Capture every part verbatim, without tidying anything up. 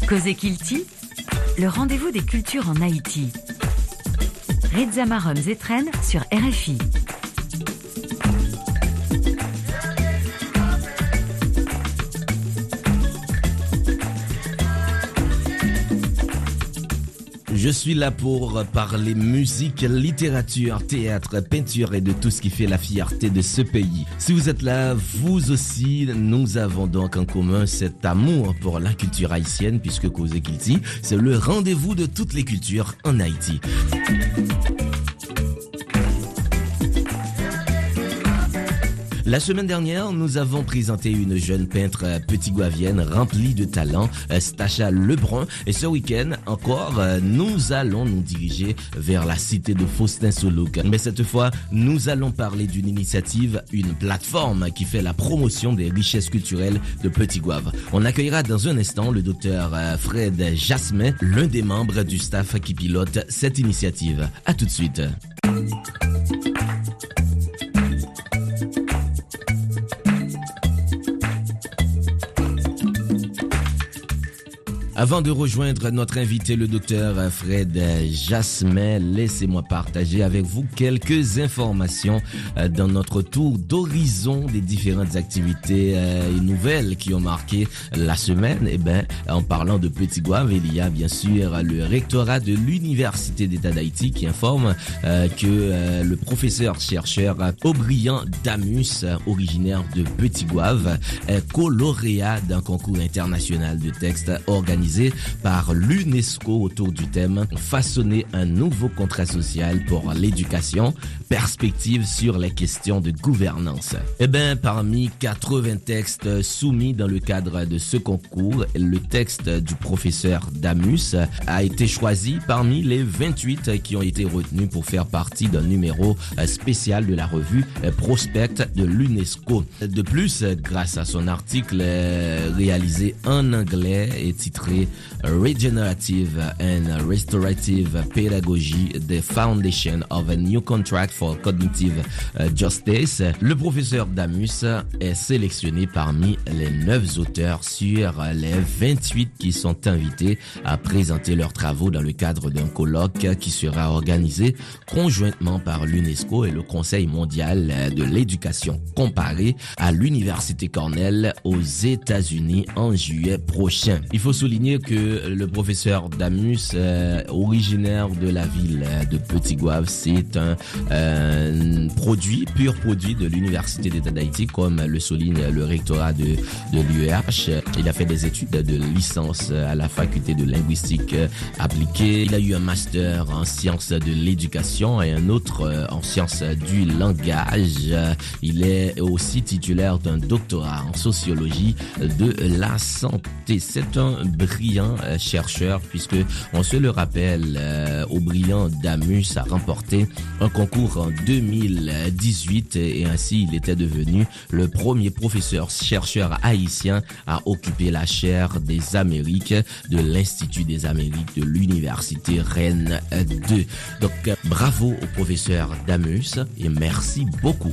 Causez Kilti, le rendez-vous des cultures en Haïti. Reza Marom Zetren sur R F I. Je suis là pour parler musique, littérature, théâtre, peinture et de tout ce qui fait la fierté de ce pays. Si vous êtes là, vous aussi, nous avons donc en commun cet amour pour la culture haïtienne puisque Causez Kilti, c'est le rendez-vous de toutes les cultures en Haïti. La semaine dernière, nous avons présenté une jeune peintre petit-guavienne remplie de talent, Stacha Lebrun. Et ce week-end, encore, nous allons nous diriger vers la cité de Faustin Soulouk. Mais cette fois, nous allons parler d'une initiative, une plateforme qui fait la promotion des richesses culturelles de Petit-Gouave. On accueillera dans un instant le docteur Fred Jasmin, l'un des membres du staff qui pilote cette initiative. À tout de suite. Avant de rejoindre notre invité, le docteur Fred Jasmin, laissez-moi partager avec vous quelques informations dans notre tour d'horizon des différentes activités et nouvelles qui ont marqué la semaine. Eh ben, en parlant de Petit-Gouave, il y a bien sûr le rectorat de l'Université d'État d'Haïti qui informe euh, que euh, le professeur-chercheur Aubryan Damus, originaire de Petit-Gouave, est co-lauréat d'un concours international de textes organisé par l'UNESCO autour du thème « Façonner un nouveau contrat social pour l'éducation, perspective sur les questions de gouvernance ». Eh bien, parmi quatre-vingts textes soumis dans le cadre de ce concours, le texte du professeur Damus a été choisi parmi les vingt-huit qui ont été retenus pour faire partie d'un numéro spécial de la revue Prospect de l'UNESCO. De plus, grâce à son article réalisé en anglais et titré Regenerative and Restorative Pedagogy, the Foundation of a New Contract for Cognitive Justice, le professeur Damus est sélectionné parmi les neuf auteurs sur les vingt-huit qui sont invités à présenter leurs travaux dans le cadre d'un colloque qui sera organisé conjointement par l'UNESCO et le Conseil mondial de l'éducation comparée à l'Université Cornell aux États-Unis en juillet prochain. Il faut souligner que le professeur Damus, euh, originaire de la ville de Petit-Gouave, c'est un euh, produit, pur produit de l'Université d'État d'Haïti, comme le souligne le rectorat de, de l'U E H. Il a fait des études de licence à la faculté de linguistique appliquée. Il a eu un master en sciences de l'éducation et un autre en sciences du langage. Il est aussi titulaire d'un doctorat en sociologie de la santé. C'est un brillant euh, chercheur puisque on se le rappelle, euh, Aubryan Damus a remporté un concours en deux mille dix-huit et ainsi il était devenu le premier professeur chercheur haïtien à occuper la chaire des Amériques de l'Institut des Amériques de l'Université Rennes deux. Donc euh, bravo au professeur Damus et merci beaucoup.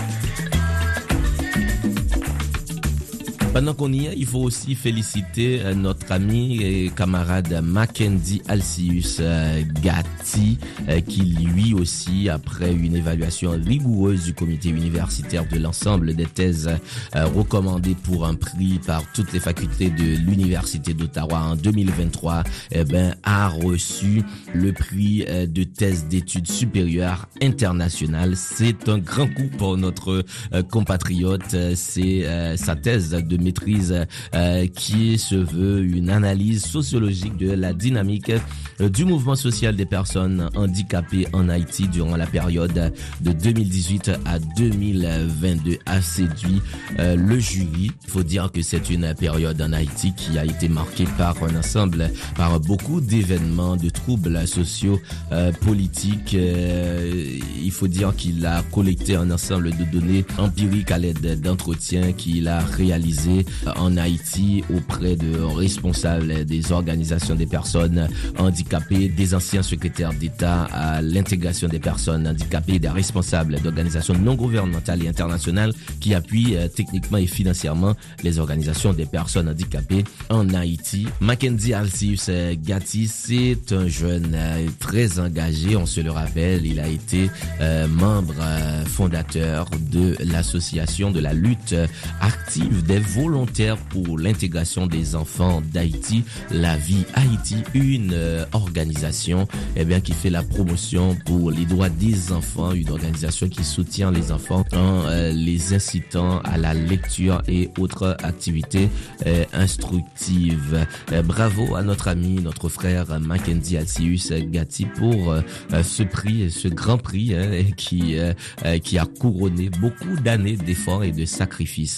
Pendant qu'on y est, il faut aussi féliciter notre ami et camarade Mackenzie Alcius Gatti, qui lui aussi, après une évaluation rigoureuse du comité universitaire de l'ensemble des thèses recommandées pour un prix par toutes les facultés de l'Université d'Ottawa en deux mille vingt-trois, eh ben, a reçu le prix de thèse d'études supérieures internationales. C'est un grand coup pour notre compatriote. C'est euh, sa thèse de maîtrise euh, qui se veut une analyse sociologique de la dynamique euh, du mouvement social des personnes handicapées en Haïti durant la période de deux mille dix-huit à deux mille vingt-deux a séduit euh, le jury. Il faut dire que c'est une période en Haïti qui a été marquée par un ensemble, par beaucoup d'événements, de troubles sociaux, euh, politiques. Euh, il faut dire qu'il a collecté un ensemble de données empiriques à l'aide d'entretiens qu'il a réalisés allé en Haïti auprès de responsables des organisations des personnes handicapées, des anciens secrétaires d'État à l'intégration des personnes handicapées, des responsables d'organisations non gouvernementales et internationales qui appuient euh, techniquement et financièrement les organisations des personnes handicapées en Haïti. Mackenzie Alcius Gatti, c'est un jeune euh, très engagé, on se le rappelle, il a été euh, membre euh, fondateur de l'association de la lutte active des volontaires pour l'intégration des enfants d'Haïti, La Vie Haïti, une euh, organisation eh bien, qui fait la promotion pour les droits des enfants, une organisation qui soutient les enfants en euh, les incitant à la lecture et autres activités euh, instructives. Euh, bravo à notre ami, notre frère Mackenzie Alcius Gatti pour euh, ce prix, ce grand prix hein, qui, euh, qui a couronné beaucoup d'années d'efforts et de sacrifices.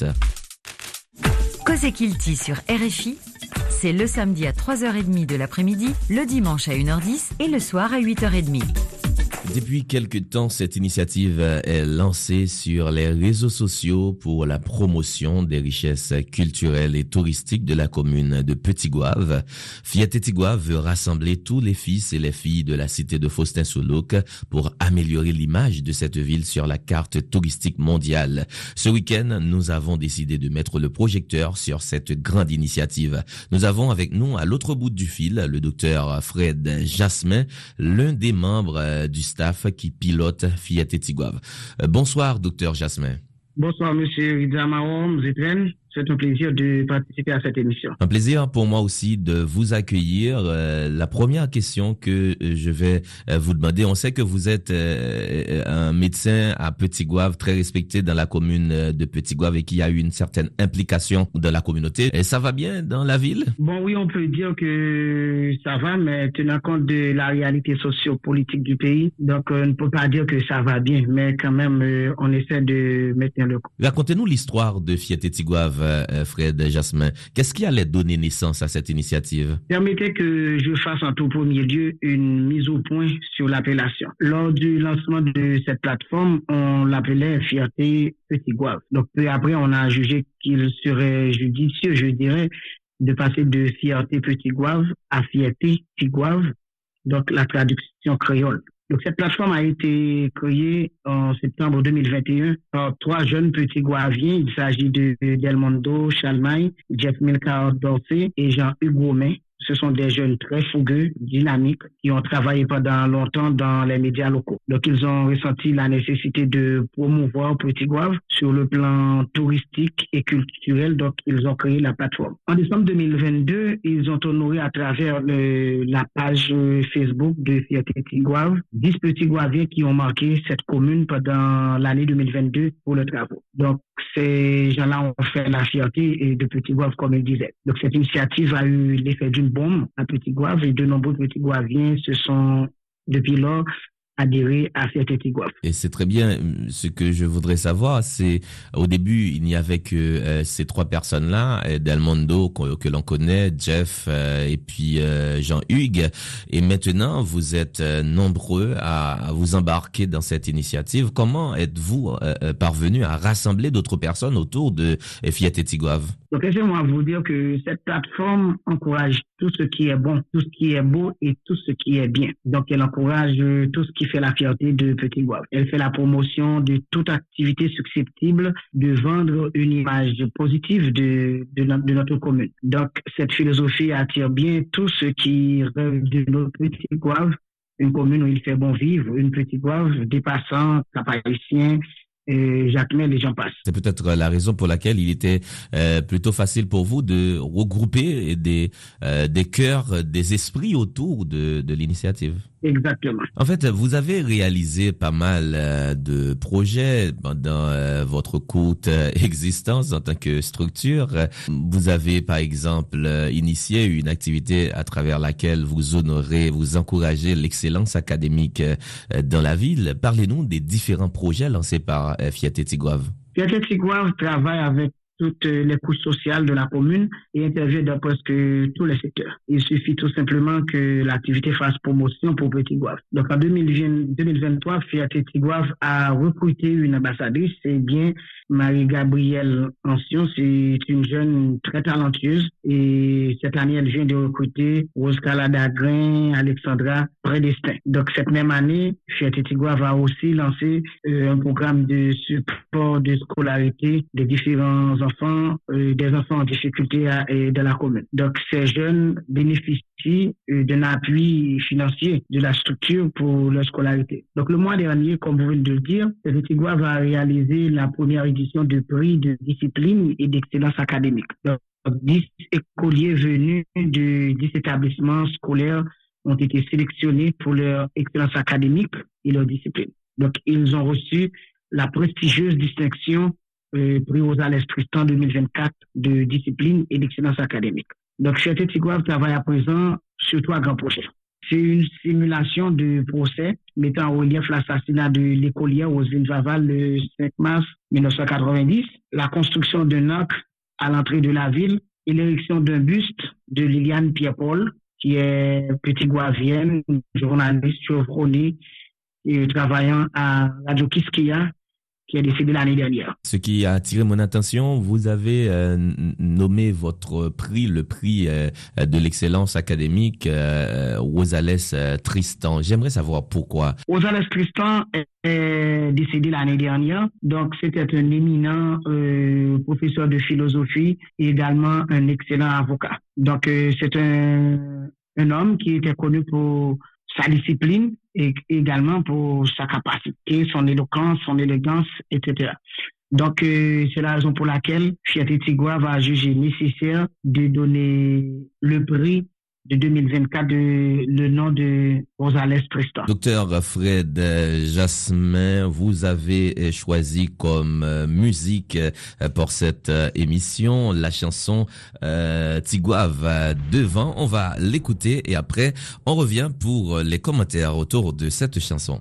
Cause Kilti sur R F I, c'est le samedi à trois heures trente de l'après-midi, le dimanche à une heure dix et le soir à huit heures trente. Depuis quelque temps, cette initiative est lancée sur les réseaux sociaux pour la promotion des richesses culturelles et touristiques de la commune de Petit-Goâve. Fierté Tigouave veut rassembler tous les fils et les filles de la cité de Faustin-Soulouque pour améliorer l'image de cette ville sur la carte touristique mondiale. Ce week-end, nous avons décidé de mettre le projecteur sur cette grande initiative. Nous avons avec nous, à l'autre bout du fil, le docteur Fred Jasmin, l'un des membres du staff qui pilote Fierté Tigouave. Euh, bonsoir, docteur Jasmin. Bonsoir, monsieur Redzam Marom Zetren. C'est un plaisir de participer à cette émission. Un plaisir pour moi aussi de vous accueillir. Euh, la première question que je vais euh, vous demander, on sait que vous êtes euh, un médecin à Petit-Goâve, très respecté dans la commune de Petit-Goâve et qui a eu une certaine implication dans la communauté. Et ça va bien dans la ville? Bon, oui, on peut dire que ça va, mais tenant compte de la réalité socio-politique du pays, donc euh, on ne peut pas dire que ça va bien, mais quand même, euh, on essaie de maintenir le coup. Racontez-nous l'histoire de Fierté Tigouave, Fred Jasmin. Qu'est-ce qui allait donner naissance à cette initiative? Permettez que je fasse en tout premier lieu une mise au point sur l'appellation. Lors du lancement de cette plateforme, on l'appelait Fierté Petit-Goâve. Donc, peu après, on a jugé qu'il serait judicieux, je dirais, de passer de Fierté Petit-Goâve à Fierté Tigouave, donc la traduction créole. Donc, cette plateforme a été créée en septembre deux mille vingt et un par trois jeunes petits Goaviens. Il s'agit de Delmondo Chalmaille, Jeff Milcar Dorsey et Jean-Hugues Gourmet. Ce sont des jeunes très fougueux, dynamiques, qui ont travaillé pendant longtemps dans les médias locaux. Donc, ils ont ressenti la nécessité de promouvoir Petit-Goâve sur le plan touristique et culturel. Donc, ils ont créé la plateforme. En décembre deux mille vingt-deux, ils ont honoré à travers le, la page Facebook de Fierté Petit-Goâve dix petits Goaviens qui ont marqué cette commune pendant l'année deux mille vingt-deux pour le travaux. Donc, ces gens-là ont fait la fierté de Petit-Goâve, comme il disait. Donc, cette initiative a eu l'effet d'une bombe à Petit-Goâve et de nombreux petits Goaviens se sont, depuis lors, adhérer à Fierté Tigouave. Et c'est très bien. Ce que je voudrais savoir, c'est au début, il n'y avait que euh, ces trois personnes-là, Delmondo que, que l'on connaît, Jeff euh, et puis euh, Jean-Hugues. Et maintenant, vous êtes euh, nombreux à, à vous embarquer dans cette initiative. Comment êtes-vous euh, parvenu à rassembler d'autres personnes autour de euh, Fierté Tigouave? Donc, laissez-moi vous dire que cette plateforme encourage tout ce qui est bon, tout ce qui est beau et tout ce qui est bien. Donc, elle encourage tout ce qui fait la fierté de Petit-Goâve. Elle fait la promotion de toute activité susceptible de vendre une image positive de, de, de notre commune. Donc, cette philosophie attire bien tous ceux qui rêvent de notre Petit-Goâve, une commune où il fait bon vivre, une Petit-Goâve dépassant Cap-Haïtien, et Jacquemin, les gens passent. C'est peut-être la raison pour laquelle il était euh, plutôt facile pour vous de regrouper des euh, des cœurs, des esprits autour de, de l'initiative. Exactement. En fait, vous avez réalisé pas mal euh, de projets pendant euh, votre courte euh, existence en tant que structure. Vous avez, par exemple, euh, initié une activité à travers laquelle vous honorez, vous encouragez l'excellence académique euh, dans la ville. Parlez-nous des différents projets lancés par euh, Fierté Tigouave. Fierté Tigouave travaille avec toutes les couches sociales de la commune et intervient dans presque tous les secteurs. Il suffit tout simplement que l'activité fasse promotion pour Petit Goâve. Donc en deux mille vingt-trois, Fierté Tigouave a recruté une ambassadrice, c'est bien Marie-Gabrielle Ancion, c'est une jeune très talentueuse et cette année elle vient de recruter Rose Caladagrin, Alexandra Prédestin. Donc cette même année, Fierté Tigouave a aussi lancé euh, un programme de support de scolarité de différents enfants, euh, des enfants en difficulté à, euh, dans la commune. Donc ces jeunes bénéficient euh, d'un appui financier de la structure pour leur scolarité. Donc le mois dernier, comme vous venez de le dire, Fierté Tigouave a réalisé la première édition du prix de discipline et d'excellence académique. Donc dix écoliers venus de dix établissements scolaires ont été sélectionnés pour leur excellence académique et leur discipline. Donc, ils ont reçu la prestigieuse distinction euh, prix Rosales Tristan deux mille vingt-quatre de discipline et d'excellence académique. Donc, Fierté Tigouave travaille à présent sur trois grands projets. C'est une simulation de procès mettant en relief l'assassinat de l'écolière Roselyne Vaval le cinq mars mille neuf cent quatre-vingt-dix, la construction d'un arc à l'entrée de la ville et l'érection d'un buste de Liliane Pierre-Paul, qui est petit Goavienne, journaliste chevronnée et travaillant à Radio Kiskia, qui est décédé l'année dernière. Ce qui a attiré mon attention, vous avez euh, nommé votre prix, le prix euh, de l'excellence académique, euh, Rosales euh, Tristan. J'aimerais savoir pourquoi. Rosales Tristan est, est décédé l'année dernière. Donc, c'était un éminent euh, professeur de philosophie et également un excellent avocat. Donc, euh, c'est un, un homme qui était connu pour sa discipline et également pour sa capacité, son éloquence, son élégance, et cetera. Donc, euh, c'est la raison pour laquelle Fierté Tigouave a jugé nécessaire de donner le prix de deux mille vingt-quatre de, le nom de Rosales Tristan. Docteur Fred Jasmin, vous avez choisi comme musique pour cette émission la chanson euh, Tigouave devant. On va l'écouter et après on revient pour les commentaires autour de cette chanson.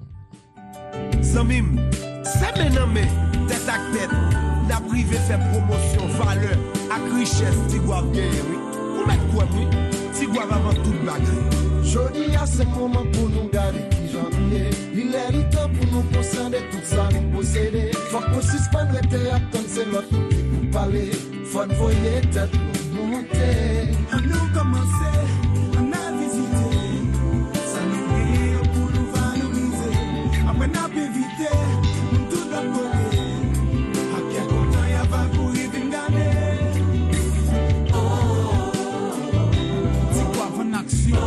Samim, c'est maintenant tête à tête, n'a privé fait promotion valeur à richesse Tigouave bien oui. Vous mettez quoi oui? Tigouave avant toute bagarre. Jodi a ce moment pour nous garder qui j'en ai. Il est le temps pour nous posséder tout ça nous posséder. Faut qu'on suspende le théâtre comme c'est l'autre qui nous parler. Faut nous voyer tête nous monter. On nous commencer, on a visité. Ça nous guérit pour nous valoriser. Après n'a pas évité, nous tout notre côté. À quel content y'a pas pour y venir. Action.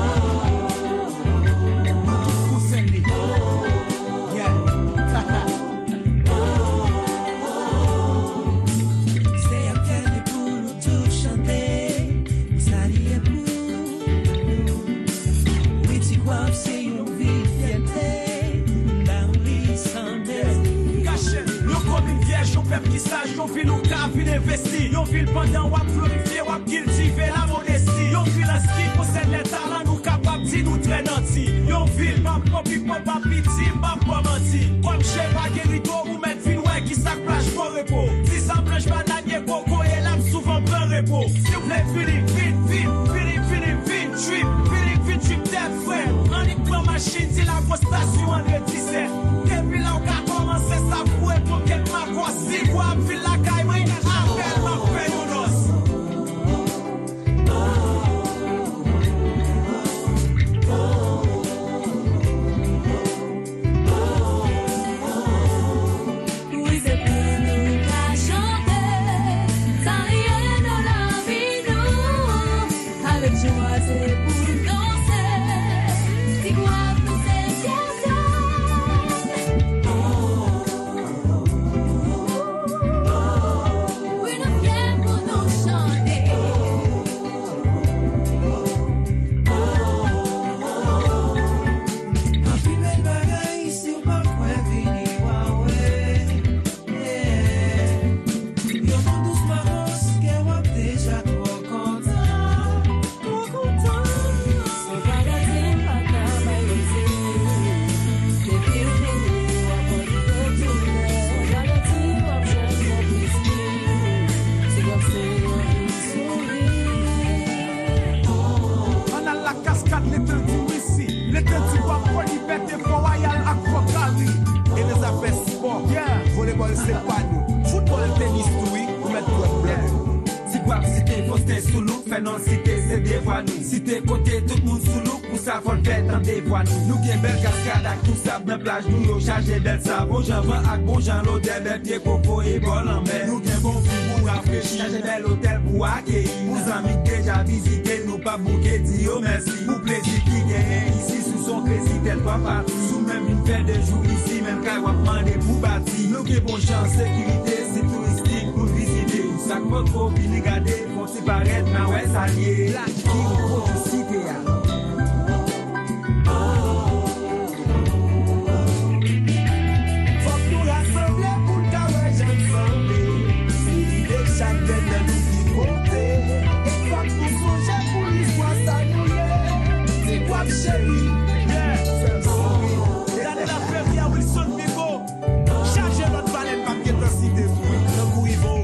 Qui sage, yon fil ou ka vin investi. Yon fil pendant wap glorifier, wap cultiver la modestie. Yon fil à ce qui possède les talents, nous capables de nous très nantis. Yon fil, ma propre papa piti, ma pas menti. Comme chez Marguerito, ou mettre vin ouais qui sac plage pour repos. Si ça plage bananier, coco et l'âme souvent plein repos. Si vous voulez finir, vite, vite, finir, finir, vite, trip, finir, vite, trip, dead frère. On y prend machine, si la grosse station en dix-sept. Depuis là, on a commencé ça pour être pour qu'elle m'a quoi. Si quoi, fil la caille, oui, appelle ma peine ou nos. Oui, c'est pour nous qu'à chanter, ça rien dans la vie, nous. Avec joie, c'est pour danser, si quoi, nous c'est fier. pas nous. Football, tennis, oui, ou mettre quoi blanc. Si quoi, si t'es posté sous nous, fais non, si t'es, c'est des voix nous. Si t'es côté, tout le monde sous nous, pour ça, faut le faire dans des voix nous. Nous, qui belle cascade, avec tout ça, dans plage, nous, yo, chargé d'elle, ça. Bon, j'en vends, avec bon, j'en l'hôtel, belle pied, coco et bol en mer. Nous, qui bon fou pour rafraîchir, chargé bel hôtel pour accueillir. Nos amis déjà visités, nous pas bouquet, dit oh merci. Pour plaisir qui gagne ici, sous son crédit, tel pas parti. Sous même une paire de jours ici, même qu'à demander pour bâtir. Nous, qui bon chance, sécurité, c'est touristique pour visiter. Ça me faut bien regarder, faut s'y paraître, mais ouais, ça lié. La qui faut citer. Faut que nous rassembler pour le travail, j'ensemble. Si l'idée que chaque tête nous dit compter. Et faut que nous songeons pour l'histoire, ça nous l'est. C'est quoi, chérie? Yeah, c'est bon. Regardez la première Wilson Vigo. Chargez notre palette papier dans cité. Le coup, ils vont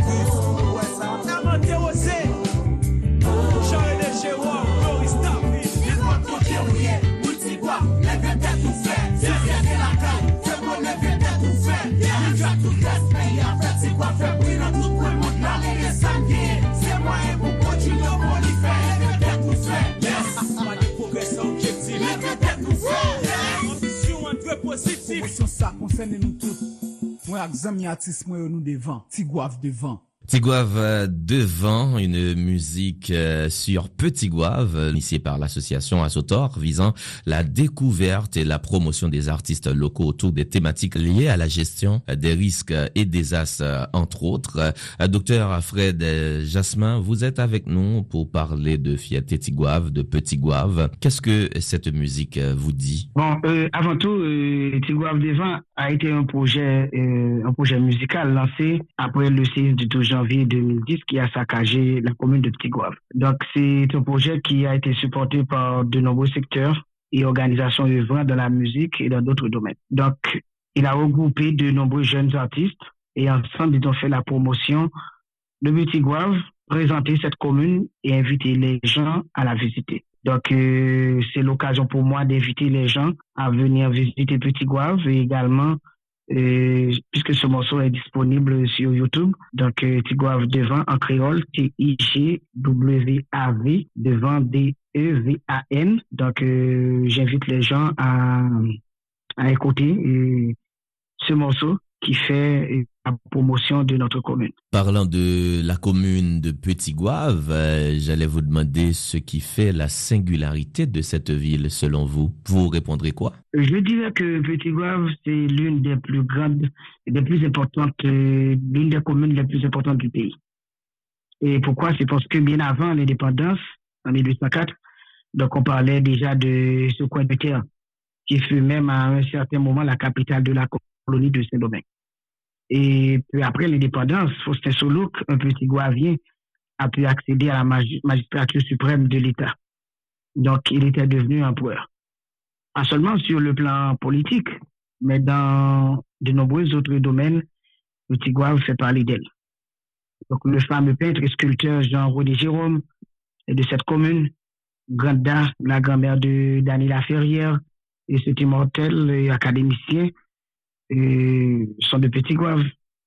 Promotion ça concerne nous tous. Moi, examen artiste, moi, nous devant. Tigouave devant. Tigouave devant, une musique euh, sur Petit Gouave, initiée par l'association Asotor, visant la découverte et la promotion des artistes locaux autour des thématiques liées à la gestion des risques et des as, entre autres. Euh, docteur Fred Jasmin, vous êtes avec nous pour parler de Fierté Tigouave, de Petit Gouave. Qu'est-ce que cette musique vous dit? Bon, euh, avant tout, euh, Tigouave devant a été un projet, euh, un projet musical lancé après le séisme du douze janvier deux mille dix qui a saccagé la commune de Petit Gouave. Donc, c'est un projet qui a été supporté par de nombreux secteurs et organisations œuvrant dans la musique et dans d'autres domaines. Donc, il a regroupé de nombreux jeunes artistes et ensemble, ils ont fait la promotion de Petit Gouave, présenter cette commune et inviter les gens à la visiter. Donc, euh, c'est l'occasion pour moi d'inviter les gens à venir visiter Petit Gouave et également Euh, puisque ce morceau est disponible sur YouTube. Donc, euh, Tigouave devant en créole, T I G W A V, devant D E V A N. Donc, euh, j'invite les gens à, à écouter euh, ce morceau qui fait euh, la promotion de notre commune. Parlant de la commune de Petit Gouave, euh, j'allais vous demander ce qui fait la singularité de cette ville, selon vous. Vous répondrez quoi? Je dirais que Petit Gouave, c'est l'une des plus grandes, des plus importantes, euh, l'une des communes les plus importantes du pays. Et pourquoi? C'est parce que bien avant l'indépendance, en mille huit cent quatre, donc on parlait déjà de ce coin de terre, qui fut même à un certain moment la capitale de la colonie de Saint-Domingue. Et puis après l'indépendance, Faustin Soulouque, un petit Gouavien, a pu accéder à la magi- magistrature suprême de l'État. Donc, il était devenu empereur. Pas seulement sur le plan politique, mais dans de nombreux autres domaines, Petit Gouave fait parler d'elle. Donc, le fameux peintre et sculpteur Jean-René Jérôme est de cette commune, Granda, la grand-mère de Daniela Ferrière, et cet immortel et académicien, et sont de Petit Gouave.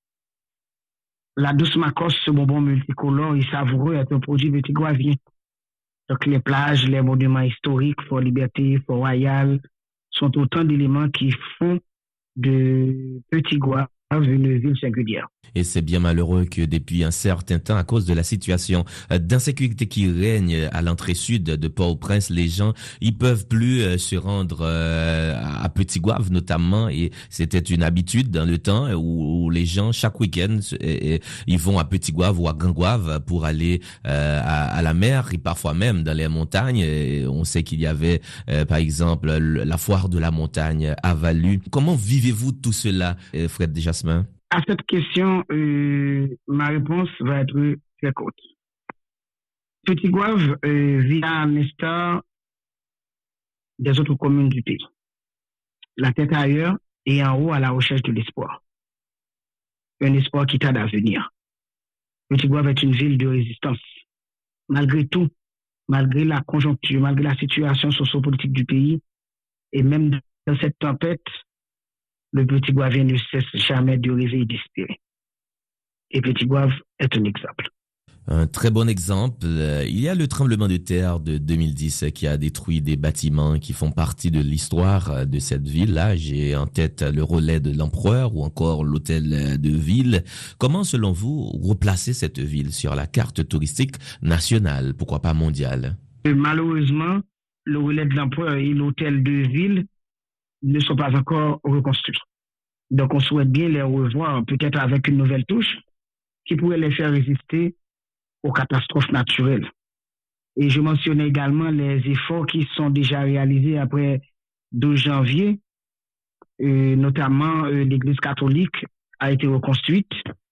La douce Macos, ce bonbon multicolore et savoureux, est un produit Petit Gouavien. Donc les plages, les monuments historiques, Fort Liberté, Fort Royal, sont autant d'éléments qui font de Petit Gouave une ville singulière. Et c'est bien malheureux que depuis un certain temps, à cause de la situation d'insécurité qui règne à l'entrée sud de Port-au-Prince, les gens, ils peuvent plus se rendre à Petit Gouave notamment, et c'était une habitude dans le temps où, les gens, chaque week-end, ils vont à Petit Gouave ou à Grand Gouave pour aller à, à la mer, et parfois même dans les montagnes. Et on sait qu'il y avait, par exemple, la foire de la montagne à Valu. Comment vivez-vous tout cela, Fred Jasmin? À cette question, euh, ma réponse va être très courte. Petit Gouave euh, vit à l'instar des autres communes du pays. La tête ailleurs et en haut à la recherche de l'espoir. Un espoir qui tarde à venir. Petit Gouave est une ville de résistance. Malgré tout, malgré la conjoncture, malgré la situation socio-politique du pays, et même dans cette tempête, le Petit Gouavien ne cesse jamais de rêver et d'espérer. et Petit Goâve est un exemple. Un très bon exemple, euh, il y a le tremblement de terre de deux mille dix qui a détruit des bâtiments qui font partie de l'histoire de cette ville-là. J'ai en tête le relais de l'empereur ou encore l'hôtel de ville. Comment, selon vous, replacer cette ville sur la carte touristique nationale, pourquoi pas mondiale? Et malheureusement, le relais de l'empereur et l'hôtel de ville ne sont pas encore reconstruits. Donc on souhaite bien les revoir, peut-être avec une nouvelle touche qui pourrait les faire résister aux catastrophes naturelles. Et je mentionnais également les efforts qui sont déjà réalisés après douze janvier, euh, notamment euh, l'église catholique a été reconstruite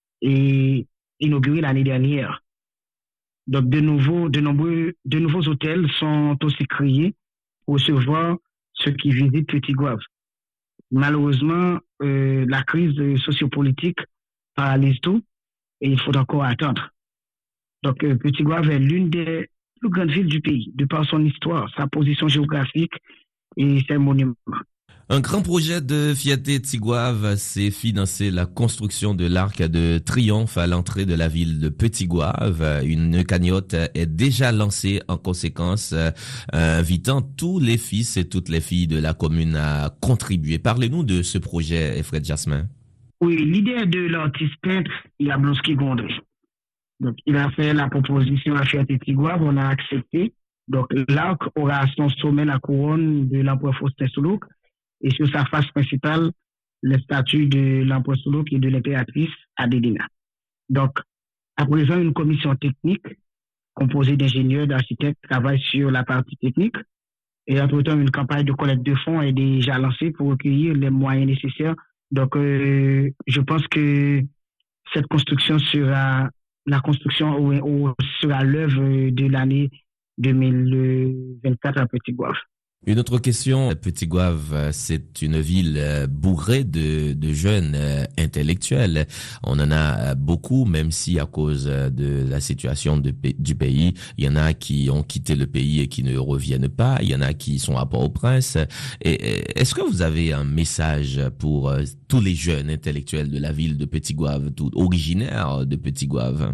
et inaugurée l'année dernière. Donc de nouveaux, de nombreux, de nouveaux hôtels sont aussi créés pour recevoir ceux qui visitent Petit Goâve. Malheureusement, euh, la crise sociopolitique paralyse tout et il faut encore attendre. Donc, euh, Petit Goâve est l'une des plus grandes villes du pays, de par son histoire, sa position géographique et ses monuments. Un grand projet de Fierté Petit Goâve, c'est financer la construction de l'Arc de Triomphe à l'entrée de la ville de Petit Goâve. Une cagnotte est déjà lancée en conséquence, euh, invitant tous les fils et toutes les filles de la commune à contribuer. Parlez-nous de ce projet, Fred Jasmin. Oui, l'idée de l'artiste peintre Jablonski Gondry. Donc, il a fait la proposition à Fierté Petit Goâve, on a accepté. Donc, l'arc aura à son sommet la couronne de l'empereur Faustin Soulouque et sur sa face principale, les statues de l'empereur Soulouque et de l'impératrice Adédina. Donc, à présent, une commission technique composée d'ingénieurs, d'architectes travaille sur la partie technique et entre-temps, une campagne de collecte de fonds est déjà lancée pour recueillir les moyens nécessaires. Donc, euh, je pense que cette construction sera la construction ou, ou sera l'œuvre de l'année deux mille vingt-quatre à Petit Goâve. Une autre question, Petit Goâve, c'est une ville bourrée de, de jeunes intellectuels. On en a beaucoup, même si à cause de la situation de, du pays, il y en a qui ont quitté le pays et qui ne reviennent pas. Il y en a qui sont à Port-au-Prince. Et est-ce que vous avez un message pour tous les jeunes intellectuels de la ville de Petit Goâve, tout originaires de Petit Goâve?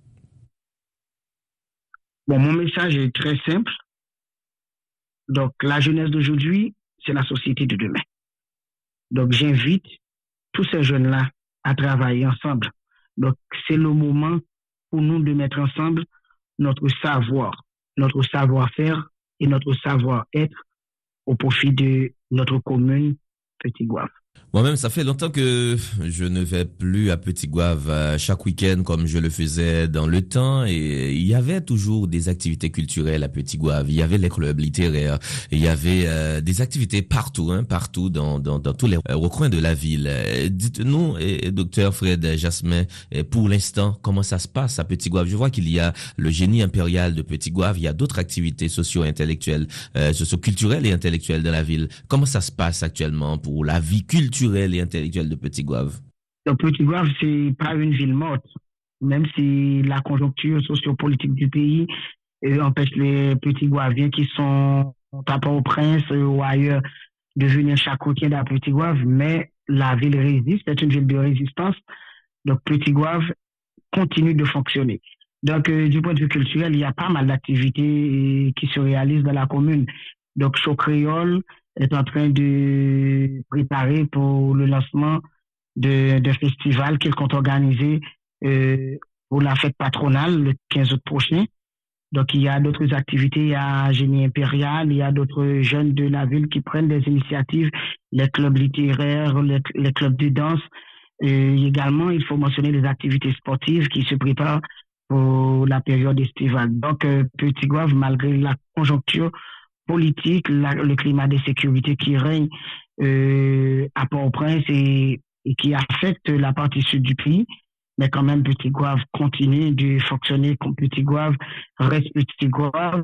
Bon, mon message est très simple. Donc, la jeunesse d'aujourd'hui, c'est la société de demain. Donc, j'invite tous ces jeunes-là à travailler ensemble. Donc, c'est le moment pour nous de mettre ensemble notre savoir, notre savoir-faire et notre savoir-être au profit de notre commune Petit Goâve. Moi-même, ça fait longtemps que je ne vais plus à Petit Goâve chaque week-end comme je le faisais dans le temps. Et il y avait toujours des activités culturelles à Petit Goâve. Il y avait les clubs littéraires. Il y avait euh, des activités partout, hein, partout dans, dans, dans tous les recoins de la ville. Dites-nous, et, docteur Fred Jasmin, pour l'instant, comment ça se passe à Petit Goâve? Je vois qu'il y a le génie impérial de Petit Goâve. Il y a d'autres activités socio-intellectuelles, euh, socio-culturelles et intellectuelles dans la ville. Comment ça se passe actuellement pour la vie culturelle et intellectuelle de Petit Goâve? Donc, Petit Goâve, c'est pas une ville morte, même si la conjoncture sociopolitique du pays euh, empêche les Petits Goâviens qui sont à Port-au-Prince euh, ou ailleurs de venir chaque week-end à Petit Goâve, mais la ville résiste, c'est une ville de résistance. Donc, Petit Goâve continue de fonctionner. Donc, euh, du point de vue culturel, il y a pas mal d'activités qui se réalisent dans la commune. Donc, Show Créole est en train de préparer pour le lancement de, de festival qu'il compte organiser euh, pour la fête patronale le quinze août prochain. Donc, il y a d'autres activités, il y a Génie Impérial, il y a d'autres jeunes de la ville qui prennent des initiatives, les clubs littéraires, les, les clubs de danse. Et également, il faut mentionner les activités sportives qui se préparent pour la période estivale. Donc, euh, Petit Goâve, malgré la conjoncture politique, la, le climat de sécurité qui règne euh, à Port-au-Prince et, et qui affecte la partie sud du pays, mais quand même Petit Goâve continue de fonctionner comme Petit Goâve, reste Petit Goâve,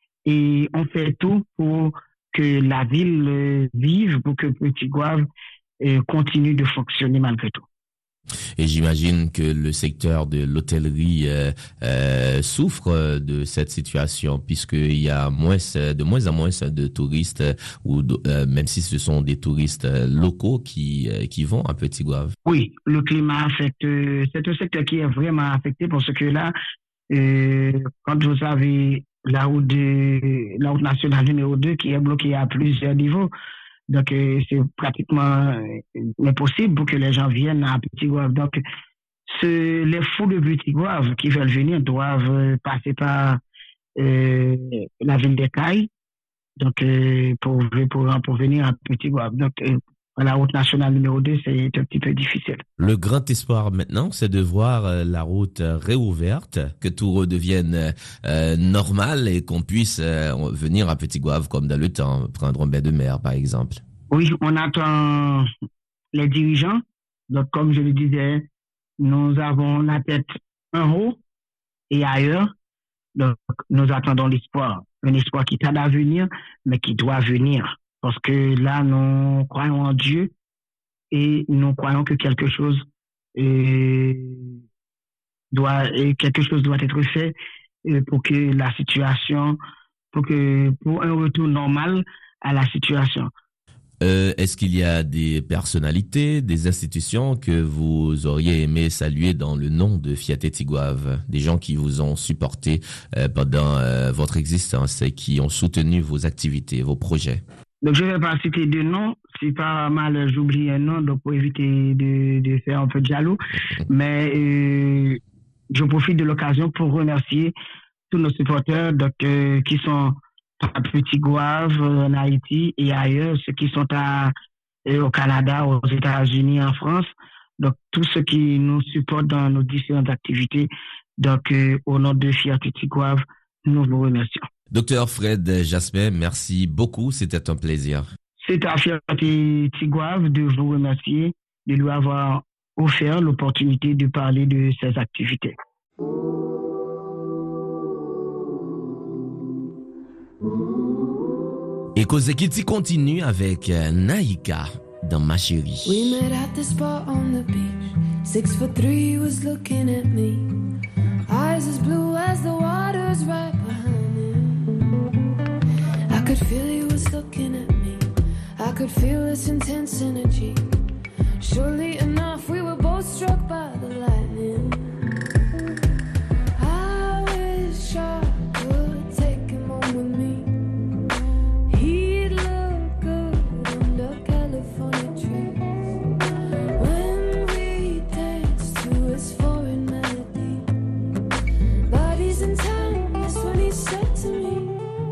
et on fait tout pour que la ville euh, vive, pour que Petit Goâve euh, continue de fonctionner malgré tout. Et j'imagine que le secteur de l'hôtellerie euh, euh, souffre de cette situation, puisqu'il y a moins, de moins en moins de touristes, ou de, euh, même si ce sont des touristes locaux qui euh, qui vont à Petit-Goâve. Oui, le climat affecte. C'est un secteur qui est vraiment affecté parce que là, euh, quand vous avez la route de la route nationale numéro deux qui est bloquée à plusieurs niveaux. Donc, euh, c'est pratiquement euh, impossible pour que les gens viennent à Petit-Goâve. Donc, ce, les fous de Petit-Goâve qui veulent venir doivent euh, passer par euh, la ville des Cailles, donc euh, pour, pour, pour venir à Petit-Goâve. Donc, euh, la route nationale numéro deux, c'est un petit peu difficile. Le grand espoir maintenant, c'est de voir euh, la route euh, réouverte, que tout redevienne euh, normal et qu'on puisse euh, venir à Petit-Goâve comme dans le temps, prendre un bain de mer par exemple. Oui, on attend les dirigeants. Donc, comme je le disais, nous avons la tête en haut et ailleurs. Donc, nous attendons l'espoir. Un espoir qui tarde à venir, mais qui doit venir. Parce que là, nous croyons en Dieu et nous croyons que quelque chose euh, doit, et quelque chose doit être fait euh, pour que la situation, pour que, pour un retour normal à la situation. Euh, est-ce qu'il y a des personnalités, des institutions que vous auriez aimé saluer dans le nom de Fiat-Petit-Goâve, des gens qui vous ont supporté euh, pendant euh, votre existence et qui ont soutenu vos activités, vos projets? Donc, je ne vais pas citer de noms. C'est pas mal, j'oublie un nom, donc pour éviter de, de faire un peu de jaloux. Mais euh, je profite de l'occasion pour remercier tous nos supporters donc, euh, qui sont à Petit-Goâve, en Haïti et ailleurs, ceux qui sont à, euh, au Canada, aux États-Unis, en France. Donc, tous ceux qui nous supportent dans nos différentes activités. Donc, euh, au nom de Fiat Petit-Goâve, nous vous remercions. Docteur Fred Jasmin, merci beaucoup, c'était un plaisir. C'est à Fiat Petit-Goâve de vous remercier, de lui avoir offert l'opportunité de parler de ses activités. Et Cause Kilti continue avec Naïka dans Ma Chérie. We met at the spot on the beach. Six foot three he was looking at me. Eyes as blue as the water's right behind him. I could feel he was looking at me. I could feel this intense energy. Surely enough, we were both struck by the lightning. I wish I could take him home with me. He'd look good under California trees. When we danced to his foreign melody. Bodies in time, that's when he said to me,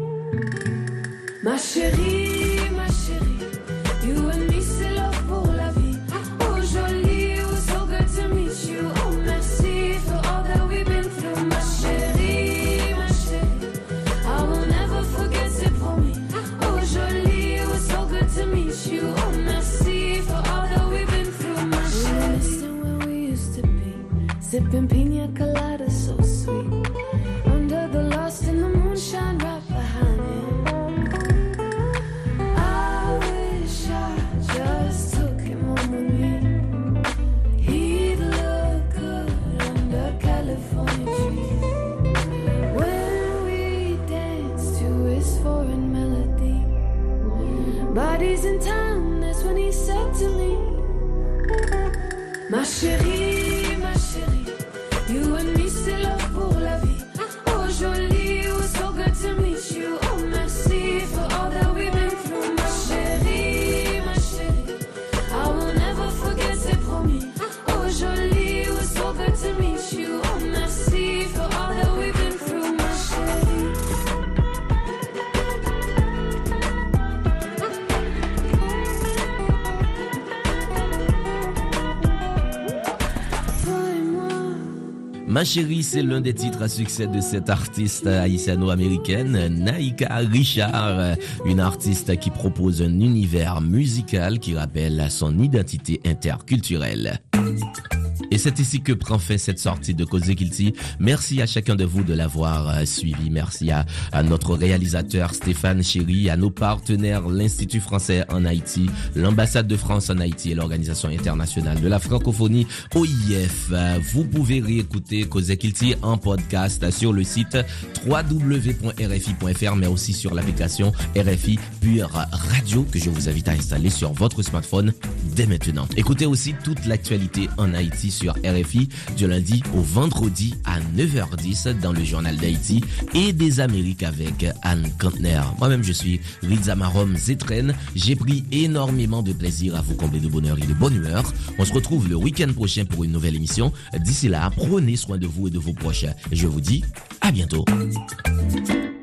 ma chérie, ma chérie, you and me c'est love pour la vie. Oh jolie, it was so good to meet you. Oh merci for all that we've been through. Ma chérie, ma chérie, I will never forget, c'est promis. Oh jolie, it was so good to meet you. Oh merci for all that we've been through. Ma chérie, listen where we used to be, sipping pina colada so sweet, under the lost in the moonshine right behind him. I wish I just took him home with me. He'd look good under California trees. When we danced to his foreign melody. Bodies in time, that's when he said to me, ma chérie, ma chérie, you and me c'est love pour la vie. Oh jolie, it was so good to meet you. Oh merci for all that we've been through. Ma chérie, ma chérie, I will never forget, c'est promis. Oh jolie, it was so good to meet you. Oh merci for all that we've been through. Ma chérie. Toi et moi. Ma Chérie, c'est l'un des titres à succès de cette artiste haïtiano-américaine, Naïka Richard, une artiste qui propose un univers musical qui rappelle son identité interculturelle. Et c'est ici que prend fin cette sortie de Causez Kilti. Merci à chacun de vous de l'avoir euh, suivi. Merci à, à notre réalisateur Stéphane Chéry, à nos partenaires, l'Institut français en Haïti, l'ambassade de France en Haïti et l'Organisation internationale de la francophonie, O I F. Euh, vous pouvez réécouter Causez Kilti en podcast sur le site w w w point r f i point f r, mais aussi sur l'application R F I Pure Radio que je vous invite à installer sur votre smartphone dès maintenant. Écoutez aussi toute l'actualité en Haïti sur R F I du lundi au vendredi à neuf heures dix dans le journal d'Haïti et des Amériques avec Anne Kantner. Moi-même, je suis Riza Marom Zetren. J'ai pris énormément de plaisir à vous combler de bonheur et de bonne humeur. On se retrouve le week-end prochain pour une nouvelle émission. D'ici là, prenez soin de vous et de vos proches. Je vous dis à bientôt.